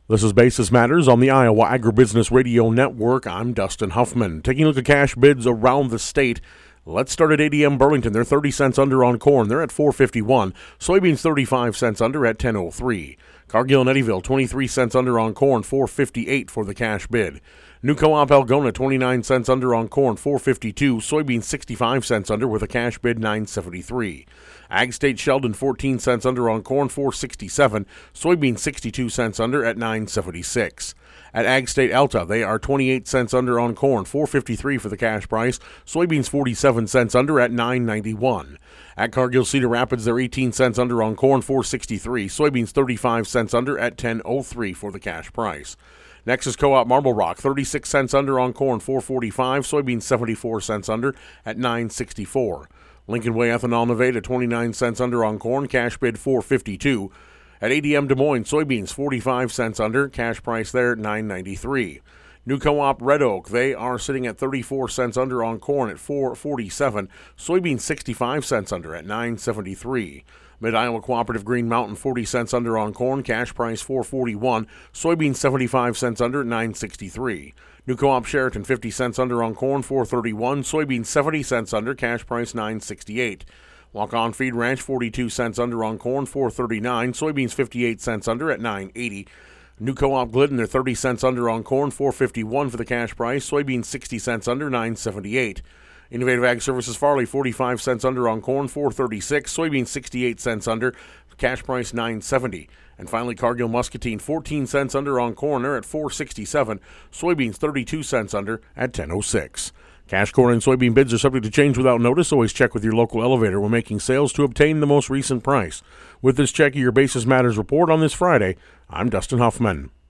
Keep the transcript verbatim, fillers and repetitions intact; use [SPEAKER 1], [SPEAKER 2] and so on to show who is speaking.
[SPEAKER 1] This is Basis Matters on the Iowa Agribusiness Radio Network. I'm Dustin Huffman. Taking a look at cash bids around the state. Let's start at A D M Burlington. They're thirty cents under on corn. They're at four fifty-one. Soybeans thirty-five cents under at ten oh three. Cargill and Eddyville twenty-three cents under on corn, four fifty-eight for the cash bid. New Co-op Algona twenty-nine cents under on corn, four fifty-two. Soybeans sixty-five cents under with a cash bid nine seventy-three. Ag State Sheldon fourteen cents under on corn, four sixty-seven. Soybeans sixty-two cents under at nine seventy-six. At Ag State Alta, they are twenty-eight cents under on corn, four fifty-three for the cash price. Soybeans forty-seven cents under at nine ninety-one. At Cargill Cedar Rapids, they're eighteen cents under on corn, four sixty-three. Soybeans thirty-five cents under at ten oh three for the cash price. Next is Co-op Marble Rock, thirty-six cents under on corn, four forty-five. Soybeans seventy-four cents under at nine sixty-four. Lincoln Way Ethanol Nevada, twenty-nine cents under on corn, cash bid four fifty-two. At A D M Des Moines, soybeans forty-five cents under, cash price there nine ninety-three. New Co-op Red Oak, they are sitting at thirty-four cents under on corn at four forty-seven. Soybeans sixty-five cents under at nine seventy-three. Mid-Iowa Cooperative Green Mountain, forty cents under on corn, cash price four forty-one. Soybeans seventy-five cents under at nine sixty-three. New Co-op Sheraton, fifty cents under on corn, four thirty-one. Soybeans seventy cents under, cash price nine sixty-eight. Walk-On Feed Ranch, forty-two cents under on corn, four thirty-nine. Soybeans fifty-eight cents under at nine eighty. New Co-op Glidden, they're thirty cents under on corn, four fifty-one for the cash price. Soybeans sixty cents under, nine seventy-eight. Innovative Ag Services Farley, forty-five cents under on corn, four thirty-six. Soybeans sixty-eight cents under, cash price nine seventy. And finally, Cargill Muscatine, fourteen cents under on corn, they're at four sixty-seven. Soybeans thirty-two cents under at ten oh six. Cash corn and soybean bids are subject to change without notice. Always check with your local elevator when making sales to obtain the most recent price. With this check of your Basis Matters report on this Friday, I'm Dustin Huffman.